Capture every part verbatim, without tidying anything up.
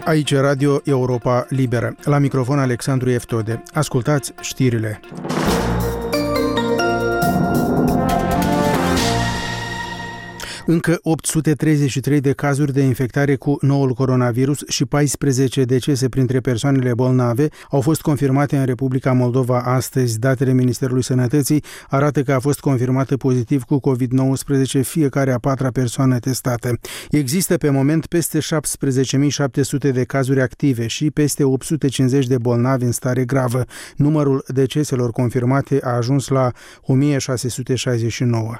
Aici Radio Europa Liberă. La microfon Alexandru Eftode. Ascultați știrile. Încă opt sute treizeci și trei de cazuri de infectare cu noul coronavirus și paisprezece decese printre persoanele bolnave au fost confirmate în Republica Moldova astăzi. Datele Ministerului Sănătății arată că a fost confirmată pozitiv cu covid nouăsprezece fiecare a patra persoană testată. Există pe moment peste șaptesprezece mii șapte sute de cazuri active și peste opt sute cincizeci de bolnavi în stare gravă. Numărul deceselor confirmate a ajuns la o mie șase sute șaizeci și nouă.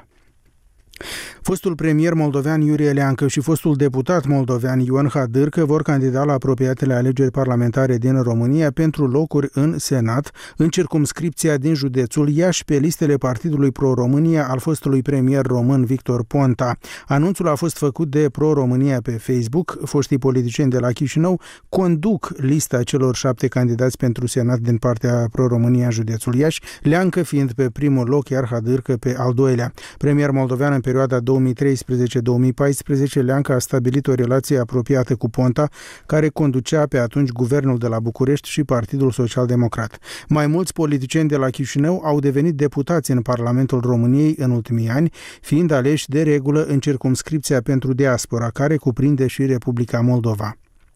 Fostul premier moldovean Iurie Leancă și fostul deputat moldovean Ioan Hadârcă vor candida la apropiatele alegeri parlamentare din România pentru locuri în Senat, în circumscripția din județul Iași, pe listele Partidului Pro-România al fostului premier român Victor Ponta. Anunțul a fost făcut de Pro-România pe Facebook. Foștii politicieni de la Chișinău conduc lista celor șapte candidați pentru Senat din partea Pro-România în județul Iași, Leancă fiind pe primul loc, iar Hadârcă pe al doilea. Premier moldovean în perioada două mii treisprezece două mii paisprezece, Leancă a stabilit o relație apropiată cu Ponta, care conducea pe atunci guvernul de la București și Partidul Social-Democrat. Mai mulți politicieni de la Chișinău au devenit deputați în Parlamentul României în ultimii ani, fiind aleși de regulă în circumscripția pentru diaspora, care cuprinde și Republica Moldova.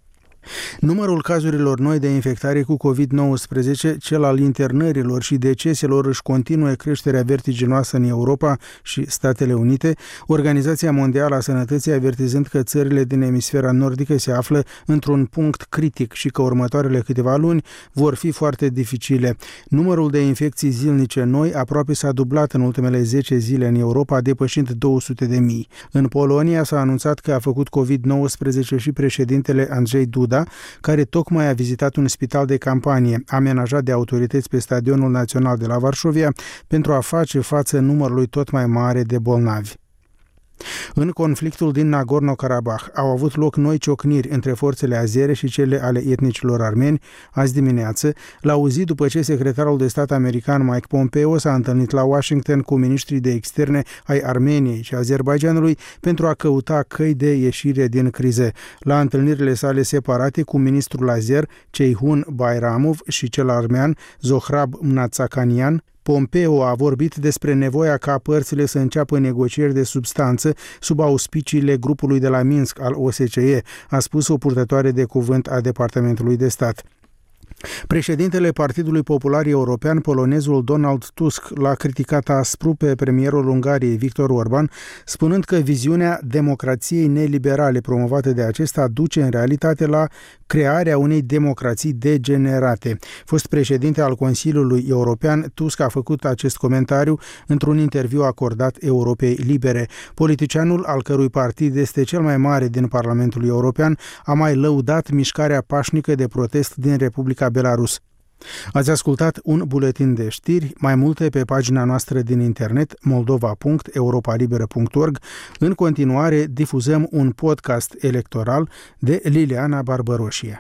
Numărul cazurilor noi de infectare cu covid nouăsprezece, cel al internărilor și deceselor își continuă creșterea vertiginoasă în Europa și Statele Unite, Organizația Mondială a Sănătății avertizând că țările din emisfera nordică se află într-un punct critic și că următoarele câteva luni vor fi foarte dificile. Numărul de infecții zilnice noi aproape s-a dublat în ultimele zece zile în Europa, depășind două sute de mii. În Polonia s-a anunțat că a făcut covid nouăsprezece și președintele Andrzej Duda, care tocmai a vizitat un spital de campanie amenajat de autorități pe Stadionul Național de la Varșovia pentru a face față numărului tot mai mare de bolnavi. În conflictul din Nagorno-Karabakh au avut loc noi ciocniri între forțele azere și cele ale etnicilor armeni azi dimineață, la o zi după ce secretarul de stat american Mike Pompeo s-a întâlnit la Washington cu ministrii de externe ai Armeniei și Azerbaidjanului pentru a căuta căi de ieșire din crize. La întâlnirile sale separate cu ministrul azer Ceyhun Bayramov și cel armean Zohrab Mnatsakanian, Pompeo a vorbit despre nevoia ca părțile să înceapă negocieri de substanță sub auspiciile grupului de la Minsk al O S C E, a spus o purtătoare de cuvânt a Departamentului de Stat. Președintele Partidului Popular European, polonezul Donald Tusk, l-a criticat aspru pe premierul Ungariei, Viktor Orban, spunând că viziunea democrației neliberale promovată de acesta duce în realitate la crearea unei democrații degenerate. Fost președinte al Consiliului European, Tusk a făcut acest comentariu într-un interviu acordat Europei Libere. Politicianul, al cărui partid este cel mai mare din Parlamentul European, a mai lăudat mișcarea pașnică de protest din Republica Belarus. Ați ascultat un buletin de știri, mai multe pe pagina noastră din internet moldova punct europa liberă punct org. În continuare difuzăm un podcast electoral de Liliana Barbăroșie.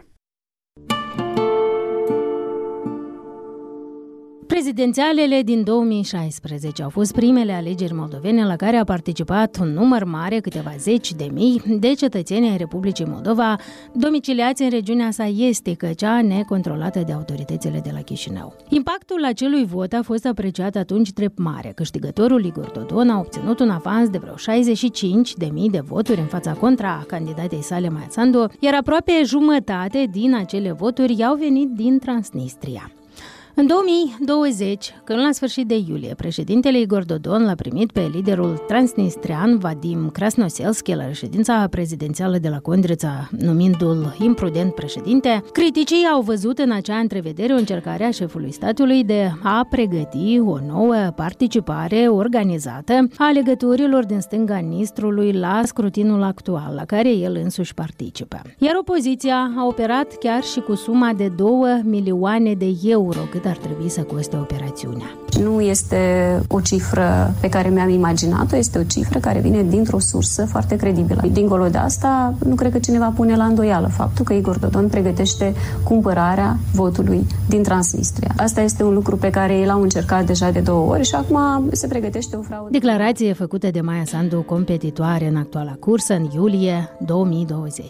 Prezidențialele din două mii șaisprezece au fost primele alegeri moldovene la care a participat un număr mare, câteva zeci de mii, de cetățeni ai Republicii Moldova, domiciliați în regiunea sa estică, cea necontrolată de autoritățile de la Chișinău. Impactul acelui vot a fost apreciat atunci drept mare. Câștigătorul Igor Dodon a obținut un avans de vreo șaizeci și cinci de mii de voturi în fața contra candidatei sale Maia Sandu, iar aproape jumătate din acele voturi i-au venit din Transnistria. În două mii douăzeci, când la sfârșit de iulie, președintele Igor Dodon l-a primit pe liderul transnistrian Vadim Krasnoselski la reședința prezidențială de la Condrița, numindu-l imprudent președinte, criticii au văzut în acea întrevedere o încercare a șefului statului de a pregăti o nouă participare organizată a legăturilor din stânga Nistrului la scrutinul actual, la care el însuși participă. Iar opoziția a operat chiar și cu suma de două milioane de euro, cât ar trebui să coste operațiunea. Nu este o cifră pe care mi-am imaginat-o, este o cifră care vine dintr-o sursă foarte credibilă. Dincolo de asta, nu cred că cineva pune la îndoială faptul că Igor Dodon pregătește cumpărarea votului din Transnistria. Asta este un lucru pe care el l-au încercat deja de două ori și acum se pregătește o fraudă. Declarație făcută de Maia Sandu, competitoare în actuala cursă, în iulie două mii douăzeci.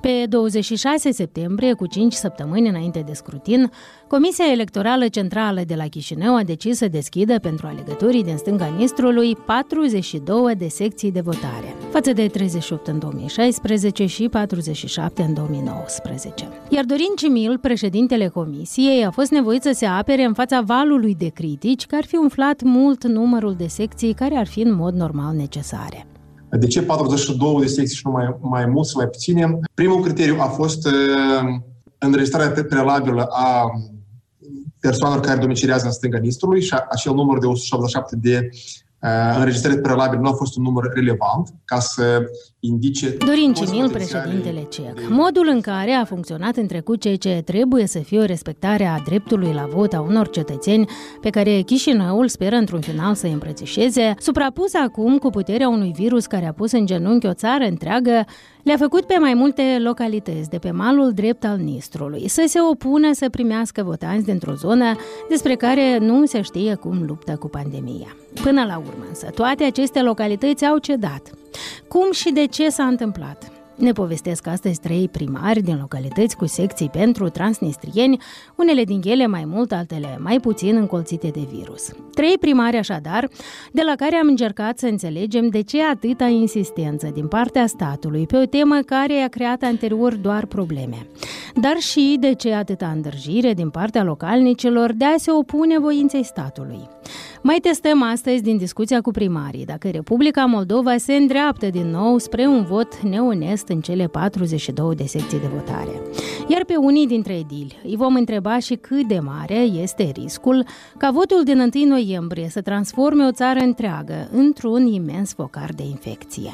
Pe douăzeci și șase septembrie, cu cinci săptămâni înainte de scrutin, Comisia Electorală Centrală de la Chișinău a decis să deschidă pentru alegătorii din stânga Nistrului patruzeci și două de secții de votare, față de treizeci și opt în două mii șaisprezece și patruzeci și șapte în două mii nouăsprezece. Iar Dorin Cimil, președintele Comisiei, a fost nevoit să se apere în fața valului de critici că ar fi umflat mult numărul de secții care ar fi în mod normal necesare. De ce patruzeci și două de secții și nu mai, mai mult sau mai puține? Primul criteriu a fost uh, înregistrarea prealabilă a persoanelor care domiciliază în stânga Nistrului și acel număr de o sută șaptezeci și șapte de uh, înregistrări prealabile nu a fost un număr relevant ca să indice... Dorin Cimil, președintele C E C. Modul în care a funcționat în trecut ceea ce trebuie să fie o respectare a dreptului la vot a unor cetățeni pe care Chișinăul speră într-un final să îi îmbrățișeze, suprapus acum cu puterea unui virus care a pus în genunchi o țară întreagă, le-a făcut pe mai multe localități de pe malul drept al Nistrului să se opună să primească votanți dintr-o zonă despre care nu se știe cum luptă cu pandemia. Până la urmă, însă, toate aceste localități au cedat. Cum și de ce s-a întâmplat? Ne povestesc astăzi trei primari din localități cu secții pentru transnistrieni, unele din ele mai mult, altele mai puțin încolțite de virus. Trei primari așadar, de la care am încercat să înțelegem de ce atâta insistență din partea statului pe o temă care a creat anterior doar probleme, dar și de ce atâta îndrăjire din partea localnicilor de a se opune voinței statului. Mai testăm astăzi din discuția cu primarii dacă Republica Moldova se îndreaptă din nou spre un vot neonest în cele patruzeci și două de secții de votare. Iar pe unii dintre edili îi vom întreba și cât de mare este riscul ca votul din întâi noiembrie să transforme o țară întreagă într-un imens focar de infecție.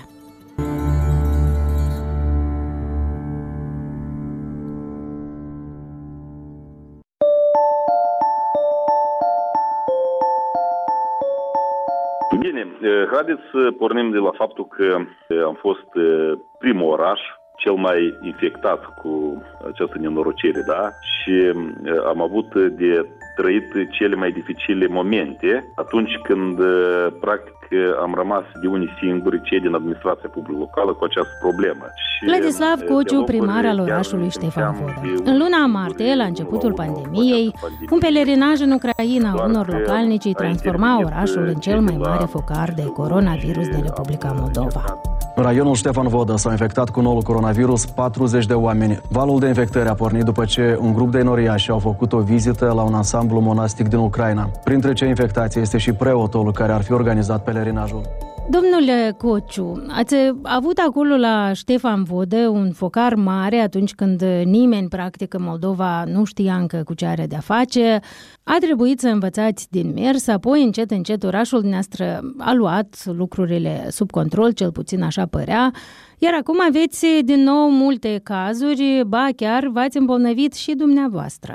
Bine, haideți să pornim de la faptul că am fost primul oraș cel mai infectat cu această nenorocire, da? Și am avut de trăit cele mai dificile momente atunci când, practic, am rămas de unii singuri, cei din administrația publică locală, cu această problemă. Și Vladislav Cociu, primar al orașului Ștefan Vodă. În luna martie, la începutul pandemiei, un pelerinaj în Ucraina a unor localnici transforma orașul în cel mai mare focar de coronavirus din Republica Moldova. În raionul Ștefan Vodă s-au infectat cu noul coronavirus patruzeci de oameni. Valul de infectări a pornit după ce un grup de enoriași au făcut o vizită la un ansamblu monastic din Ucraina. Printre cei infectați este și preotul care ar fi organizat pelerinajul. Domnule Cociu, ați avut acolo la Ștefan Vodă un focar mare atunci când nimeni, practic, în Moldova nu știa încă cu ce are de-a face. A trebuit să învățați din mers, apoi încet, încet orașul dumneavoastră a luat lucrurile sub control, cel puțin așa părea, iar acum aveți din nou multe cazuri, ba chiar v-ați îmbolnăvit și dumneavoastră.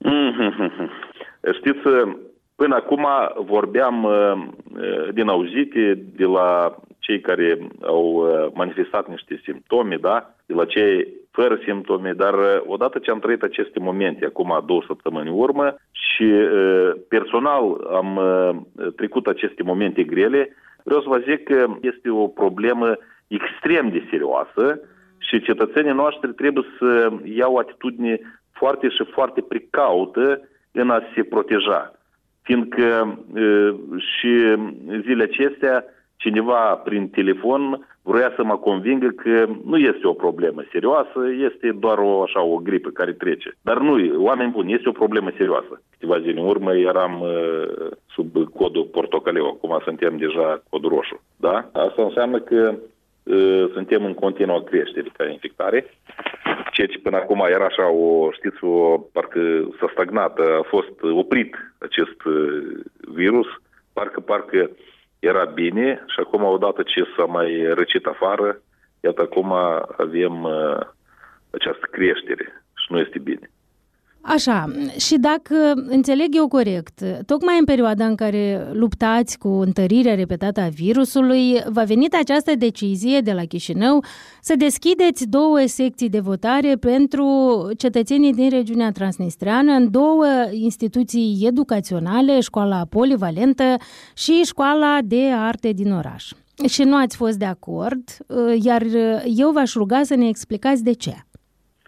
Știți, până acum vorbeam uh, din auzite de la cei care au uh, manifestat niște simptome, da? De la cei fără simptome, dar uh, odată ce am trăit aceste momente, acum două săptămâni în urmă, și uh, personal am uh, trecut aceste momente grele, vreau să vă zic că este o problemă extrem de serioasă și cetățenii noștri trebuie să iau o atitudine foarte și foarte precaută în a se proteja. Fiindcă și zilele acestea cineva prin telefon vrea să mă convingă că nu este o problemă serioasă, este doar o, așa, o gripă care trece. Dar nu, oameni buni, este o problemă serioasă. Câteva zile în urmă eram uh, sub codul portocaliu, acum suntem deja codul roșu. Da? Asta înseamnă că uh, suntem în continuă creștere ca infectare. Ceea ce până acum era așa, o, știți, o, parcă s-a stagnat, a fost oprit acest virus, parcă, parcă era bine și acum odată ce s-a mai răcit afară, iată acum avem uh, această creștere și nu este bine. Așa, și dacă înțeleg eu corect, tocmai în perioada în care luptați cu întărirea repetată a virusului, v-a venit această decizie de la Chișinău să deschideți două secții de votare pentru cetățenii din regiunea transnistreană în două instituții educaționale, școala polivalentă și școala de arte din oraș. Și nu ați fost de acord, iar eu v-aș ruga să ne explicați de ce.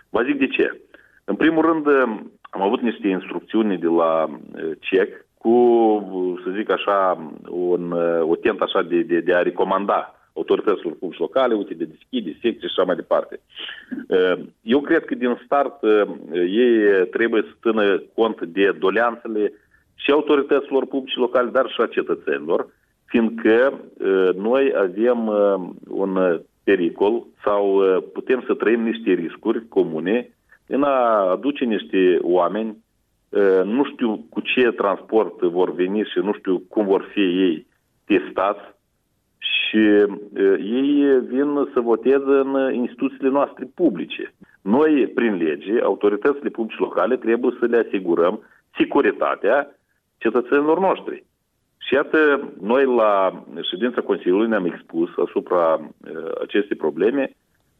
Vă zic de ce. În primul rând, am avut niște instrucțiuni de la C E C cu, să zic așa, un, o tentă așa de, de, de a recomanda autorităților publice locale, uite, de deschide, secții și așa mai departe. Eu cred că din start ei trebuie să țină cont de doleanțele și autorităților publice locale, dar și a cetățenilor, fiindcă noi avem un pericol sau putem să trăim niște riscuri comune în a aduce niște oameni, nu știu cu ce transport vor veni și nu știu cum vor fi ei testați și ei vin să voteze în instituțiile noastre publice. Noi, prin lege, autoritățile publice locale trebuie să le asigurăm securitatea cetățenilor noștri. Și iată, noi la ședința Consiliului ne-am expus asupra acestei probleme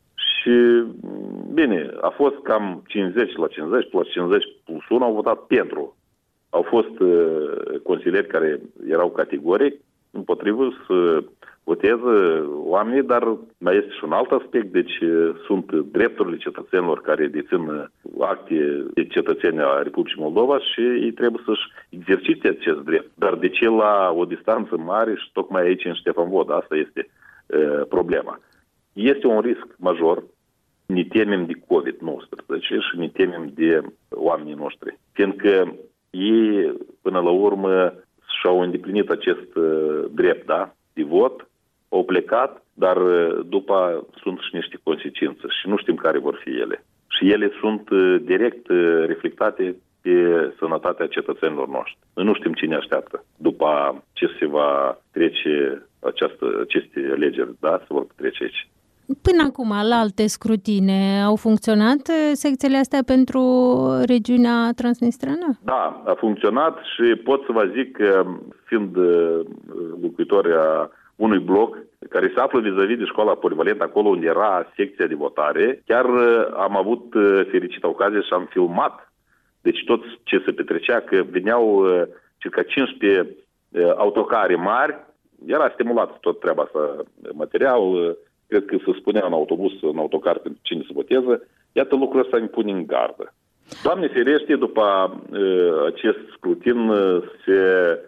și, bine, a fost cam cincizeci la cincizeci plus cincizeci plus unu au votat pentru. Au fost uh, consilieri care erau categoric împotrivă să voteze oamenii, dar mai este și un alt aspect, deci uh, sunt drepturile cetățenilor care dețin acte de cetățeni a Republicii Moldova și ei trebuie să-și exercite acest drept. Dar de ce la o distanță mare și tocmai aici în Ștefan Vodă? Asta este uh, problema. Este un risc major, ne temem de covid nouăsprezece și ne temem de oamenii noștri. Fiindcă ei, până la urmă, și-au îndeplinit acest uh, drept, da, de vot, au plecat, dar uh, după sunt și niște consecințe și nu știm care vor fi ele. Și ele sunt uh, direct uh, reflectate pe sănătatea cetățenilor noștri. Noi nu știm cine așteaptă după ce se va trece această, aceste alegeri, da, se vor trece aici. Până acum, la alte scrutine, au funcționat secțiile astea pentru regiunea transnistreană? Da, a funcționat și pot să vă zic că, fiind locuitoare a unui bloc care se află vis-a-vis de școala polivalentă, acolo unde era secția de votare, chiar am avut fericită ocazie și am filmat. Deci tot ce se petrecea, că veneau circa cincisprezece autocare mari, era stimulat tot treaba asta, material, cred că se spunea în autobuz, în autocar pentru cine se votează, iată lucrul ăsta îmi pune în gardă. Doamne ferește, după uh, acest scrutin uh, se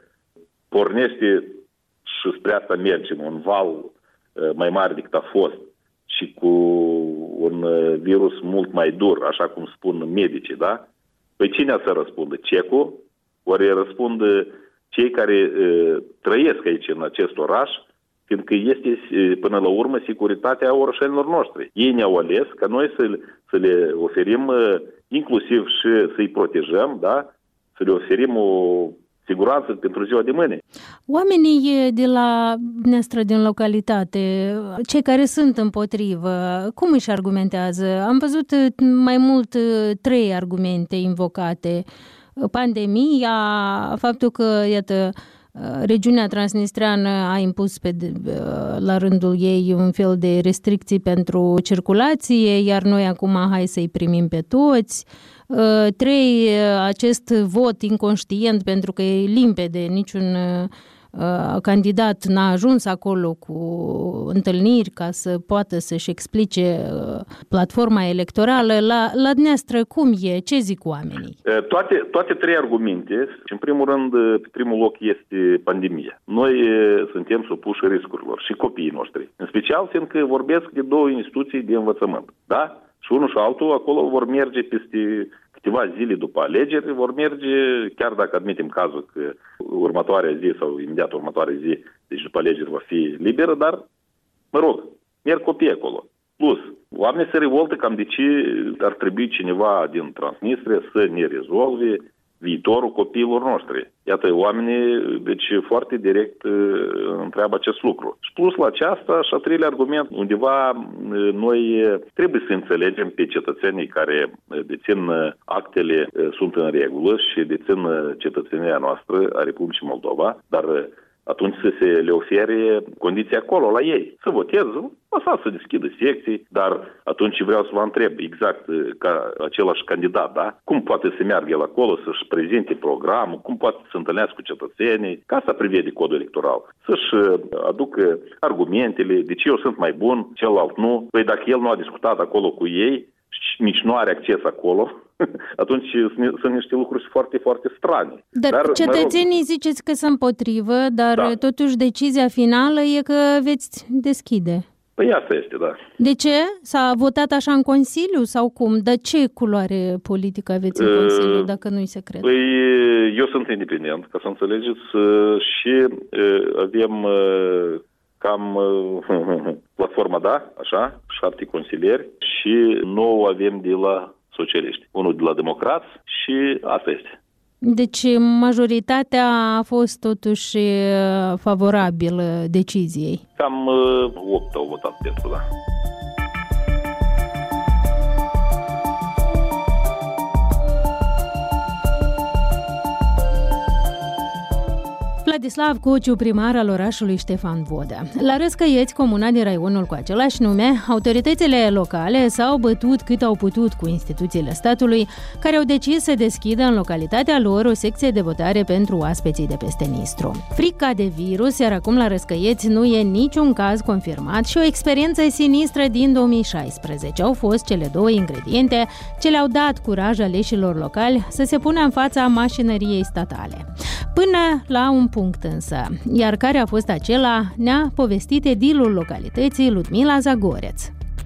pornește și spre asta mergem, un val uh, mai mare decât a fost și cu un uh, virus mult mai dur, așa cum spun medicii, da? Păi cine să răspundă? C E C-ul? Ori răspund cei care uh, trăiesc aici în acest oraș, fiindcă este, până la urmă, securitatea orășenilor noștri. Ei ne-au ales ca noi să, să le oferim, inclusiv și să-i protejăm, da? Să le oferim o siguranță pentru ziua de mâine. Oamenii de la dumneavoastră din localitate, cei care sunt împotrivă, cum își argumentează? Am văzut mai mult trei argumente invocate. Pandemia, faptul că, iată, regiunea transnistreană a impus pe, la rândul ei un fel de restricții pentru circulație, iar noi acum hai să-i primim pe toți. Trei, acest vot inconștient, pentru că e limpede, niciun candidat n-a ajuns acolo cu întâlniri ca să poată să-și explice platforma electorală. La, la dumneavoastră, cum e? Ce zic oamenii? Toate, toate trei argumente, în primul rând, pe primul loc este pandemia. Noi suntem supuși riscurilor și copiii noștri. În special, fiindcă vorbesc de două instituții de învățământ. Da? Și unul și altul acolo vor merge peste câteva zile după alegeri, vor merge, chiar dacă admitem cazul că următoarea zi sau imediat următoarea zi, deci după alegeri va fi liberă, dar, mă rog, merg copii acolo. Plus, oamenii se revoltă cam de ce ar trebui cineva din Transnistria să ne rezolve viitorul copiilor noștri. Iată, oamenii, deci foarte direct întreabă acest lucru. Și plus la aceasta, și a treilea argument, undeva noi trebuie să înțelegem pe cetățenii care dețin actele, sunt în regulă și dețin cetățenia noastră a Republicii Moldova, dar atunci să se le ofere condiții acolo, la ei. Să voteze, lăsați să deschidă secții, dar atunci vreau să vă întreb exact ca același candidat, da? Cum poate să meargă el acolo, să-și prezinte programul, cum poate să se întâlnească cu cetățenii, ca să prevede codul electoral, să-și aducă argumentele, de ce eu sunt mai bun, celălalt nu. Păi dacă el nu a discutat acolo cu ei, și nici nu are acces acolo, atunci sunt niște lucruri foarte, foarte strane. Dar, dar cetățenii mă rog, ziceți că sunt împotrivă, dar da. Totuși decizia finală e că veți deschide. Păi asta este, da. De ce? S-a votat așa în Consiliu sau cum? De ce culoare politică aveți în Consiliu, dacă nu-i secret? Păi eu sunt independent, ca să înțelegeți, și avem cam platforma, da, așa, șapte consilieri și nouă avem de la socialiști, unul de la democrați și asta este. Deci majoritatea a fost totuși favorabilă deciziei. Cam opt au votat pentru, da. Vladislav Cociu, primar al orașului Ștefan Vodă. La Răscăieți, comuna din raionul cu același nume, autoritățile locale s-au bătut cât au putut cu instituțiile statului, care au decis să deschidă în localitatea lor o secție de votare pentru oaspeții de peste Nistru. Frica de virus, iar acum la Răscăieți nu e niciun caz confirmat și o experiență sinistră din două mii șaisprezece. Au fost cele două ingrediente ce le-au dat curaj aleșilor locali să se pună în fața mașinăriei statale. Până la un punct însă, iar care a fost acela, ne-a povestit edilul localității Ludmila Zagoreț.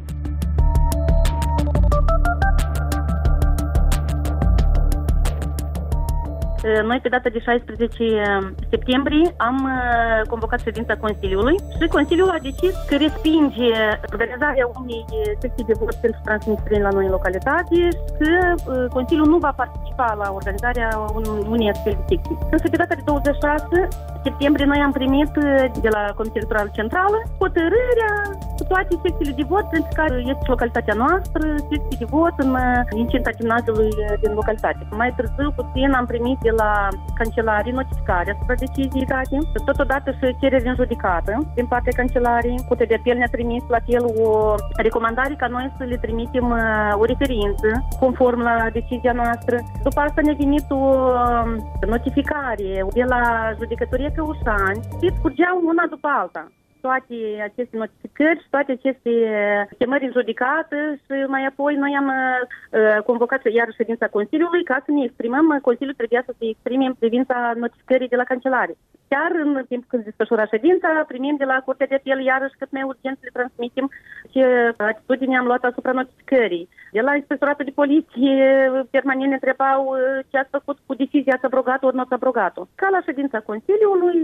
Noi, pe data de șaisprezece septembrie, am convocat ședința Consiliului și Consiliul a decis că respinge organizarea unei secții de vot pentru transnistreni la noi în localitate și că Consiliul nu va participa la organizarea unei astfel de secții. Însă, pe data de douăzeci și șase septembrie, noi am primit de la Comisia Electorală Centrală hotărârea cu toate secțiile de vot, pentru care este localitatea noastră, secții de vot în incinta gimnaziului din localitate. Mai târziu, puțin, am primit de la cancelarii notificarea asupra deciziei date, totodată și cereri în judecată din partea cancelarii. Curtea de apel ne-a trimis la fel o recomandare ca noi să le trimitem o referință conform la decizia noastră. După asta ne-a venit o notificare de la judecătoria Căușani și scurgeau una după alta toate aceste notificări și toate aceste chemări în judecată și mai apoi noi am uh, convocat iar ședința Consiliului ca să ne exprimăm. Consiliul trebuia să se exprime în privința notificării de la cancelare. Chiar în timpul când se desfășura ședința, primim de la Curtea de Apel iarăși cât mai urgent să le transmitem ce atitudine am luat asupra notificării. De la Inspectoratul de Poliție permanent ne întrebau ce ați făcut cu decizia, ați abrogat-o ori nu ați abrogat-o. Ca la ședința Consiliului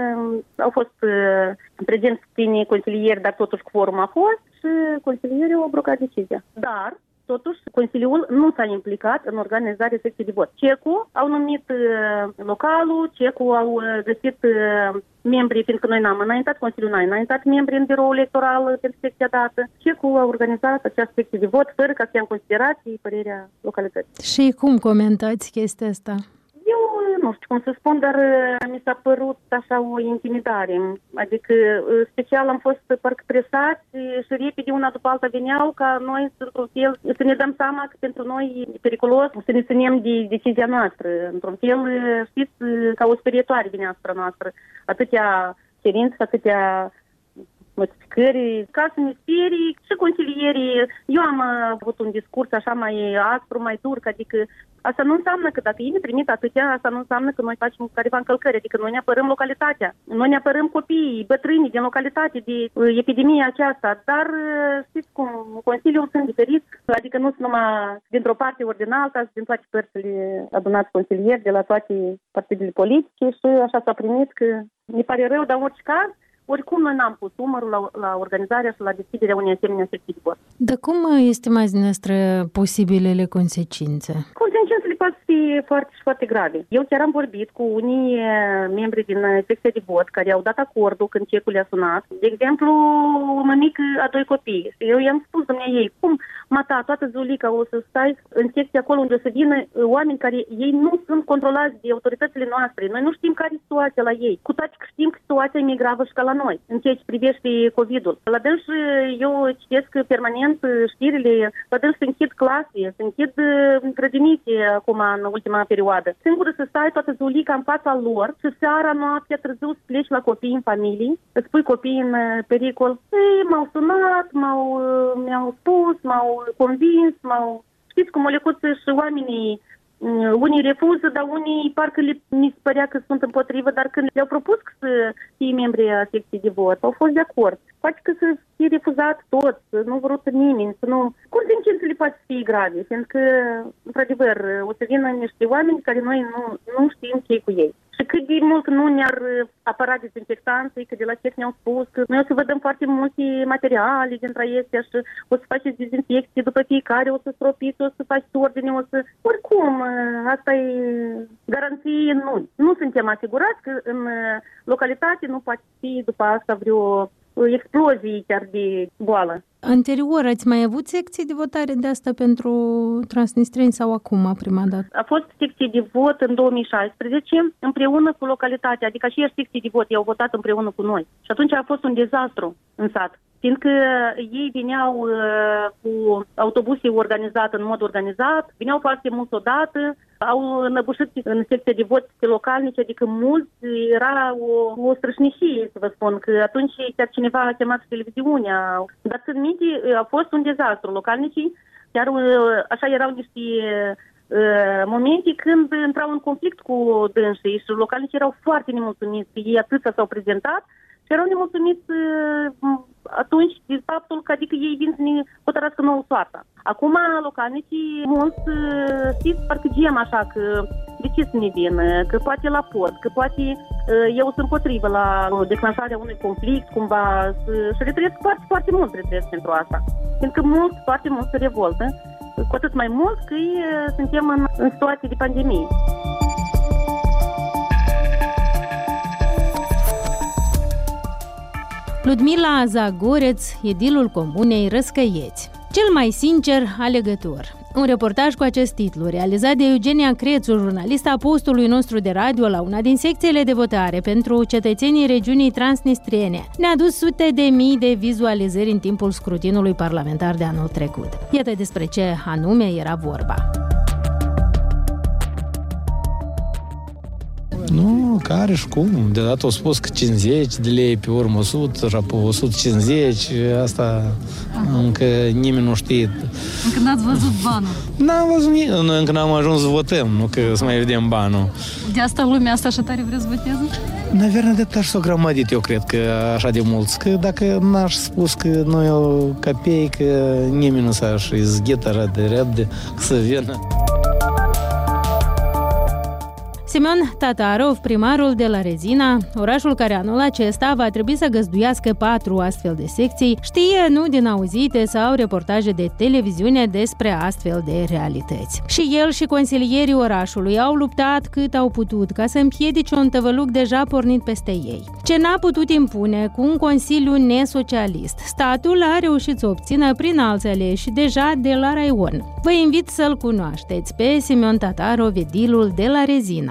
au fost prezenți tine consilieri, dar totuși quorum a fost și consilierii au abrogat decizia. Dar totuși, Consiliul nu s-a implicat în organizarea secției de vot. CECU au numit uh, localul, CECU au uh, găsit uh, membrii, fiindcă noi n-am înaintat, Consiliul n-a înaintat membrii în biroul electoral pentru secția dată. CECU a organizat această secție de vot fără ca să ia în considerație părerea localității. Și cum comentați chestia asta? Eu nu știu cum să spun, dar mi s-a părut așa o intimidare. Adică special am fost parcă presați și repede una după alta veneau ca noi într-un fel să ne dăm seama că pentru noi e periculos să ne ținem de decizia noastră. Într-un fel, știți, ca o sperietoare vine asupra noastră. Atâtea cerințe, atâtea notificări, ca să ne sperii și consilierii. Eu am avut un discurs așa mai aspru, mai dur, adică asta nu înseamnă că dacă ei ne trimit atâtea, asta nu înseamnă că noi facem careva încălcări, adică noi ne apărăm localitatea, noi ne apărăm copiii, bătrânii din localitate de epidemia aceasta, dar știți cum, Consiliul sunt diferit, adică nu sunt numai dintr-o parte ori din alta, sunt din toate părțile adunați consilieri, de la toate partidele politice și așa s-a primit că ne pare rău, dar în orice caz, oricum noi n-am pus umărul la, la organizarea și la deschiderea unei asemenea secții de vot. Dar cum estimați dumneavoastră posibilele consecințe? Consecințele pot fi foarte și foarte grave. Eu chiar am vorbit cu unii membri din secția de vot care au dat acordul când CECU le-a sunat. De exemplu, o mămică a doi copii. Eu i-am spus dumneavoastră ei, cum, mata, toată zulica o să stai în secția acolo unde o să vină oameni care ei nu sunt controlați de autoritățile noastre. Noi nu știm care e situația la ei. Cu toate că știm că situația e mai gravă și ca la noi în ceea ce privește COVID-ul. La dâns eu citesc permanent știrile, la dâns se închid clase, se închid grădinițe acum în ultima perioadă. Singură să stai toată zulica în fața lor și seara, noaptea, târziu să pleci la copii în familie, îți pui copiii în pericol. Ei, m-au sunat, m-au, mi-au spus, m-au convins, m-au... Știți cum o lecuță și oamenii, unii refuză, dar unii parcă le, mi se părea că sunt împotrivă, dar când le-au propus să fie membri a secției de vot, au fost de acord. Poate că să fie refuzat tot, să nu vrut nimeni, să nu... Consecințele poate fi grave, fiindcă, într-adevăr, o să vină niște oameni care noi nu, nu știm ce cu ei. Și cât de mult nu ne-ar apăra dezinfectanții, că de la ce ne-au spus, că noi o să vă dăm foarte multe materiale dintre acestea și o să faceți dezinfecție după fiecare, o să stropiți, o să faceți ordine, o să... Oricum, asta e garanție, nu. Nu suntem asigurați că în localitate nu poate fi după asta vreo explozie chiar de boală. Anterior ați mai avut secții de votare de asta pentru transnistreni sau acum, prima dată? A fost secție de vot în două mii șaisprezece, împreună cu localitatea, adică și ei secții de vot, ei au votat împreună cu noi. Și atunci a fost un dezastru în sat, fiindcă ei veneau uh, cu autobuse organizate în mod organizat, veneau foarte mulți odată, au înăbușit în secția de vot localnice, adică mulți, era o, o strășnicie, să vă spun, că atunci chiar cineva a chemat televiziunea, dar când minte a fost un dezastru. Localnicii, chiar așa erau niște uh, momente când intrau în conflict cu dânsii și localnicii erau foarte nemulțumiți, ei atâția s-au prezentat și erau nemulțumiți uh, atunci de faptul că adică ei vin să ne hotărască nouă soarta. Acum localnicii mulți uh, știți, parcă gem așa că de ce să ne vină, că poate la port, că poate uh, eu sunt împotrivă la declanșarea unui conflict, cumva, uh, și retrăiesc foarte, foarte mult retrăiesc pentru asta. Pentru că mulți, foarte mult se revoltă, cu atât mai mult că uh, suntem în, în situație de pandemie. Ludmila Zagoreț, edilul comunei Răscăieți. Cel mai sincer alegător. Un reportaj cu acest titlu, realizat de Eugenia Crețu, jurnalista postului nostru de radio la una din secțiile de votare pentru cetățenii regiunii transnistriene, ne-a dus sute de mii de vizualizări în timpul scrutinului parlamentar de anul trecut. Iată despre ce anume era vorba. Nu, care și cum? Deodată au spus că cincizeci de lei, pe urmă o sută, și apoi o sută cincizeci, asta Aha. încă nimeni nu știe. Încă n-ați văzut banul? N-am văzut nici, încă n-am ajuns să votăm, nu că să mai vedem banul. De asta lumea asta așa tare vrea să voteze? Naverna de așa s-o grămădit, eu cred că așa de mulți, că dacă n-aș spus că noi o capei, că nimeni nu s-aș izghit așa de repede să vină. Semyon Tatarov, primarul de la Rezina, orașul care anul acesta va trebui să găzduiască patru astfel de secții, știe nu din auzite sau reportaje de televiziune despre astfel de realități. Și el și consilierii orașului au luptat cât au putut ca să împiedice un tăvăluc deja pornit peste ei. Ce n-a putut impune cu un consiliu nesocialist, statul a reușit să obțină prin alți aleși deja de la Raion. Vă invit să-l cunoașteți pe Semyon Tatarov, edilul de la Rezina.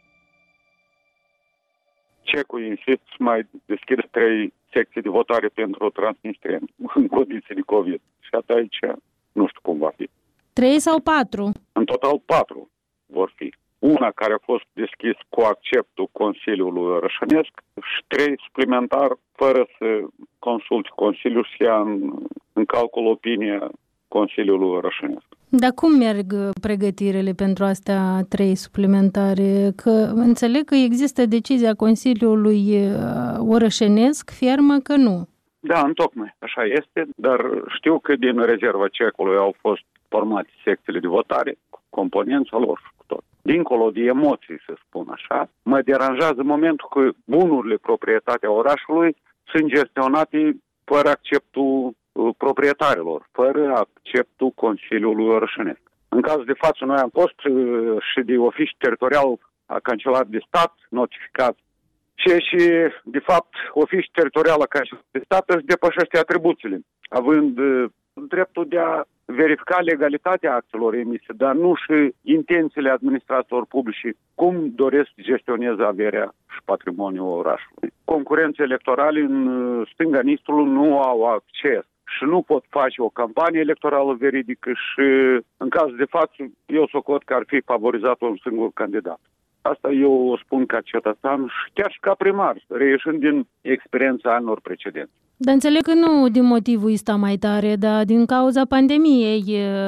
Cecul insist să mai deschid trei secții de votare pentru transnistreni în condiții de COVID. Și atât aici nu știu cum va fi. Trei sau patru? În total patru vor fi. Una care a fost deschis cu acceptul Consiliului Rășănesc și trei suplimentar fără să consulte Consiliul și să ia în, în calcul opinia Consiliului Rășănesc. Dar cum merg pregătirile pentru astea trei suplimentare? Că înțeleg că există decizia Consiliului Orășenesc, fermă că nu. Da, întocmai, așa este, dar știu că din rezerva cecului au fost formate secțiile de votare, cu componența lor și cu tot. Dincolo de emoții, să spun așa, mă deranjează momentul că bunurile proprietatea orașului sunt gestionate fără acceptul proprietarilor, fără acceptul Consiliului Orășenesc. În cazul de față, noi am fost și de oficiu teritorial a Cancelarului de Stat notificat și, și de fapt, oficiul teritorial a Cancelarului de Stat își depășește atribuțiile, având dreptul de a verifica legalitatea actelor emise, dar nu și intențiile administratorilor publici, cum doresc să gestioneze averea și patrimoniul orașului. Concurențe electorale în stânga Nistrului nu au acces și nu pot face o campanie electorală veridică și, în caz de față, eu socot că ar fi favorizat un singur candidat. Asta eu o spun ca cetățean și chiar și ca primar, reieșind din experiența anilor precedenți. Dar înțeleg că nu din motivul ăsta mai tare, dar din cauza pandemiei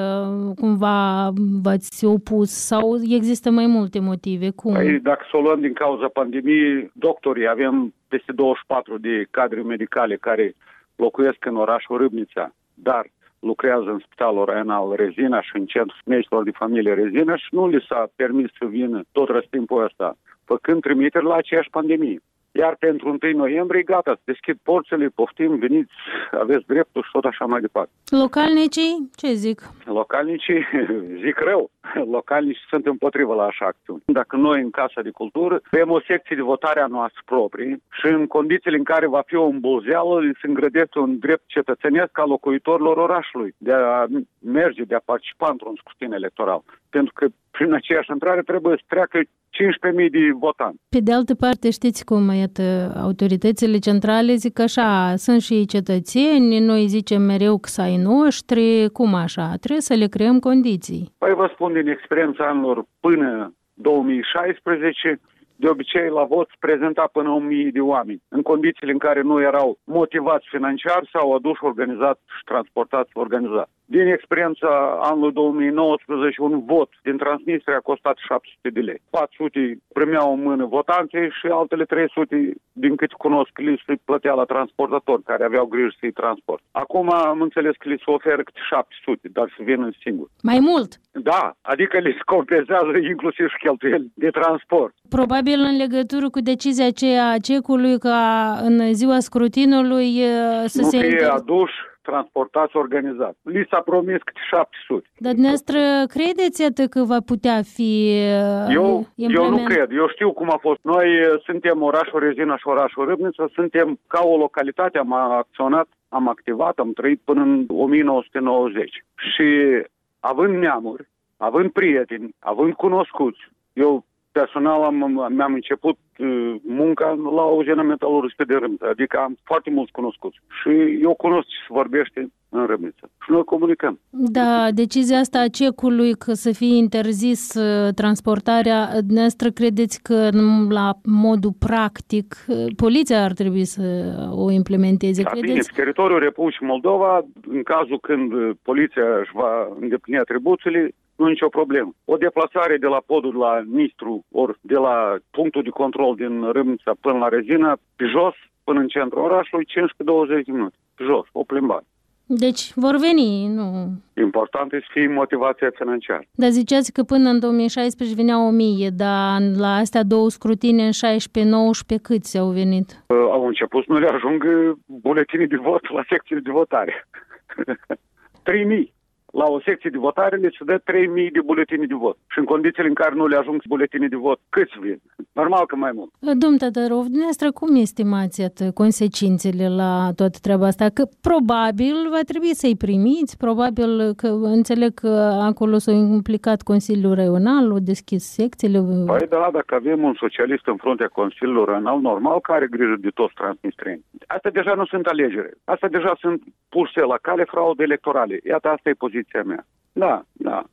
cumva v-ați opus sau există mai multe motive? Cum? Păi, dacă să o luăm din cauza pandemiei, doctorii, avem peste douăzeci și patru de cadre medicale care locuiesc în orașul Râbnița, dar lucrează în Spitalul Raional Rezina și în Centrul Medicilor de Familie Rezina și nu li s-a permis să vină tot răstimpul ăsta, făcând trimiteri la aceeași pandemie. Iar pentru întâi noiembrie, gata, să deschid porțile, poftim, veniți, aveți dreptul și tot așa mai departe. Localnicii, ce zic? Localnicii zic rău. Localnicii sunt împotrivă la așa acțiuni. Dacă noi în Casa de Cultură avem o secție de votare a noastră proprie și în condițiile în care va fi o îmbulzeală, se îngrădește un drept cetățenesc al locuitorilor orașului de a merge, de a participa într-un scrutin electoral. Pentru că prin aceeași intrare trebuie să treacă cincisprezece mii de votanți. Pe de altă parte, știți cum, iată, autoritățile centrale zic așa, sunt și cetățeni, noi zicem mereu că să ai noștri, cum așa? Trebuie să le creăm condiții. Păi vă spun din experiența anilor până două mii șaisprezece, de obicei la vot se prezenta până o mie de oameni, în condițiile în care nu erau motivați financiar sau aduși organizat și transportați organizat. Din experiența anului două mii nouăsprezece, un vot din Transnistria a costat șapte sute de lei. patru sute primeau în mână votanții și altele trei sute, din cât cunosc, li se plătea la transportatori care aveau grijă să-i transport. Acum am înțeles că li se oferă câte șapte sute, dar să vină singur. Mai mult? Da, adică li se compensează inclusiv și cheltuieli de transport. Probabil în legătură cu decizia aceea a cecului ca în ziua scrutinului să nu se... Nu fie aduși, transportați organizat. Li s-a promis câte șapte sute. Dar dumneavoastră credeți atât că va putea fi eu, eu nu cred. Eu știu cum a fost. Noi suntem orașul Rezina și orașul Râbnița, suntem ca o localitate, am acționat, am activat, am trăit până în o mie nouă sute nouăzeci. Și având neamuri, având prieteni, având cunoscuți, eu personal am, mi-am început uh, munca la o uzină metalurgică de Râmnița, adică am foarte mulți cunoscuți. Și eu cunosc ce se vorbește în Râmnița. Și noi comunicăm. Da, decizia asta a cecului că să fie interzis uh, transportarea, dumneavoastră credeți că la modul practic poliția ar trebui să o implementeze? Da, credeți? bine, pe teritoriul Republicii Moldova, în cazul când poliția își va îndeplini atribuțiile, nu nicio problemă. O deplasare de la podul la Nistru, ori de la punctul de control din Râmnița până la Rezina, pe jos, până în centrul orașului, cincisprezece douăzeci de minute. Pe jos, o plimbare. Deci vor veni, nu... Important este să fie motivația financiară. Dar ziceați că până în două mii șaisprezece veneau o mie, dar la astea două scrutine în șaisprezece nouăsprezece câți au venit? Uh, au început să nu le ajungă buletinii de vot la secțiile de votare. trei mii. La o secție de votare le se dă trei mii de buletine de vot. Și în condițiile în care nu le ajung buletine de vot, câți vin? Normal că mai mult. Domnul Tătărov, dumneavoastră cum estimați consecințele la toată treaba asta? Că probabil va trebui să-i primiți, probabil că înțeleg că acolo s-a implicat Consiliul Raional, au deschis secțiile. Păi da, dacă avem un socialist în fruntea Consiliului Raional, normal că are grijă de toți transnistreni. Asta deja nu sunt alegeri. Asta deja sunt puse la cale fraude electorale. Iată, asta e poziția mea. Da, da.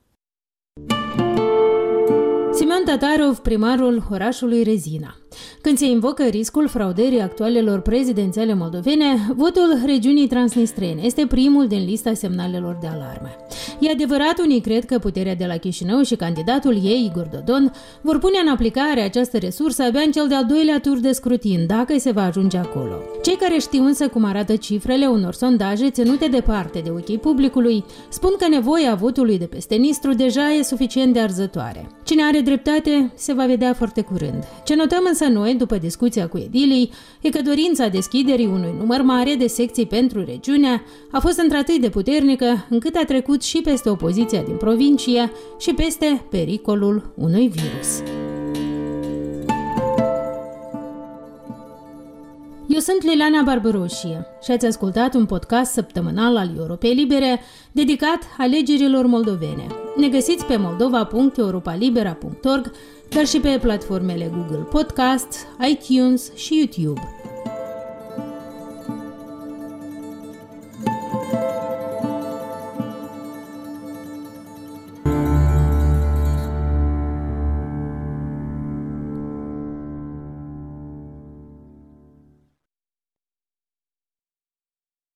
Simeon Tatarov, primarul orașului Rezina. Când se invocă riscul fraudării actualelor prezidențiale moldovene, votul regiunii transnistrene este primul din lista semnalelor de alarmă. E adevărat, unii cred că puterea de la Chișinău și candidatul ei, Igor Dodon, vor pune în aplicare această resursă abia în cel de-al doilea tur de scrutin, dacă se va ajunge acolo. Cei care știu însă cum arată cifrele unor sondaje ținute departe de ochii publicului, spun că nevoia votului de peste Nistru deja e suficient de arzătoare. Cine are dreptate se va vedea foarte curând. Ce notăm însă noi, după discuția cu edilii, e că dorința deschiderii unui număr mare de secții pentru regiunea a fost într-atât de puternică încât a trecut și peste opoziția din provincie și peste pericolul unui virus. Eu sunt Liliana Barbaroșie și ați ascultat un podcast săptămânal al Europei Libere dedicat alegerilor moldovene. Ne găsiți pe moldova punct europalibera punct org, dar și pe platformele Google Podcast, iTunes și YouTube.